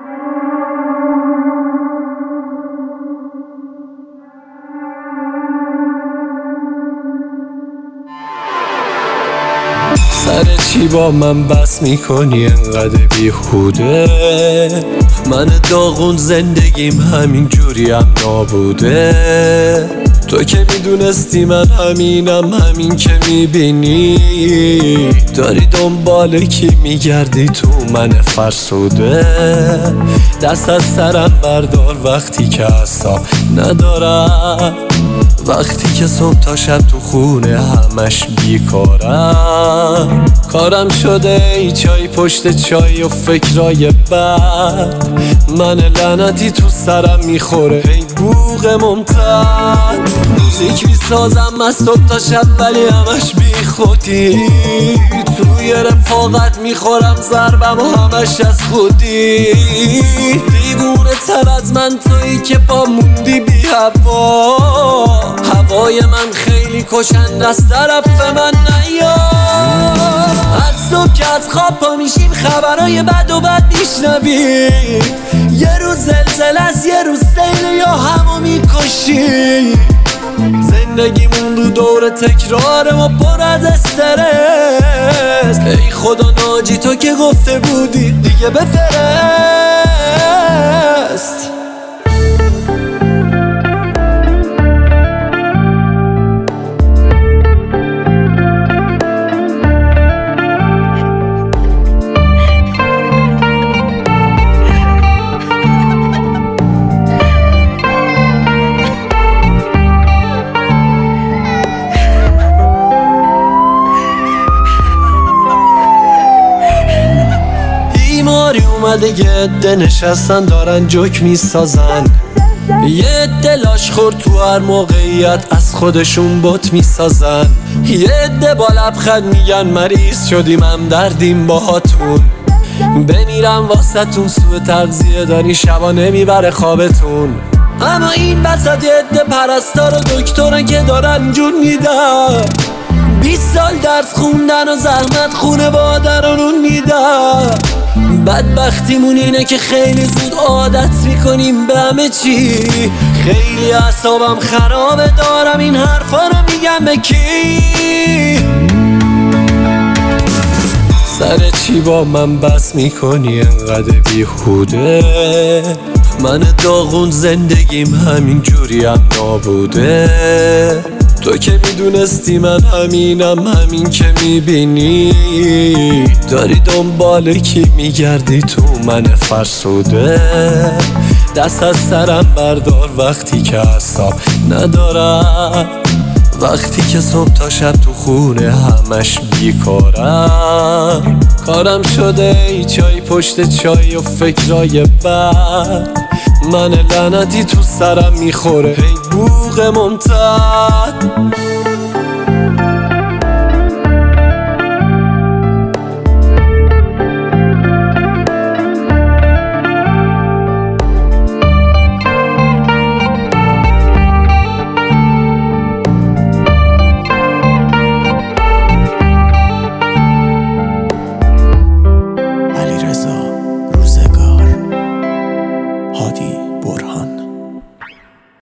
سر چی با من بس میکنی انقدر بیهوده؟ من داغون زندگیم همین جوری هم نابوده. تو که میدونستی من همینم، همین که میبینی داری دنبال کی میگردی تو من فرسوده. دست از سرم بردار وقتی که اصلا ندارم، وقتی که صبح تا شب تو خونه همش بیکارم. کارم شده ای چای پشت چای و فکرای بد، من لعنتی تو سرم میخوره ای بوق ممتد. موزیک میسازم از صبح تا شب ولی همش بی خودی، توی رفاقت میخورم ضربم و همش از خودی. دیوونه تر از من تویی که با موندی بی هوا، هوای من خیلی کشنده از طرف من نیا. هر صبح که از خواب پا میشیم خبرای بد و بد میشنویم، یه روز زلزله است یه روز سیل یا همو میکشیم. زندگیمون رو دور تکراره و پر از استرس، ای خدا ناجی تو که گفته بودی دیگه بفرست. اومده یه عده نشستن دارن جوک میسازن، یه عده لاش خور تو هر موقعیت از خودشون بت میسازن، یه عده با لبخند میگن مریض شدیم هم دردیم باهاتون. بمیرم واسهتون سوء تغذیه داری شبا نمیبره خوابتون. اما این وسط یه عده پرستار و دکترن که دارن جون میدن، 20 سال درس خوندن و زحمت خونه بادرانون میدن. بدبختیمون اینه که خیلی زود عادت میکنیم به همه چی. خیلی اعصابم خرابه دارم این حرفا رو میگم به کی؟ سر چی با من بس میکنی انقدر بیهوده؟ من داغون زندگیم همین جوری هم نابوده. تو که میدونستی من همینم، همین که میبینی داری دنبال کی میگردی تو من فرسوده. دست از سرم بردار وقتی که اصلا ندارم، وقتی که صبح تا شب تو خونه همش بیکارم. کارم شده ای چای پشت چای و فکرای بد، من لعنتی تو سرم میخوره ای بوق ممتد.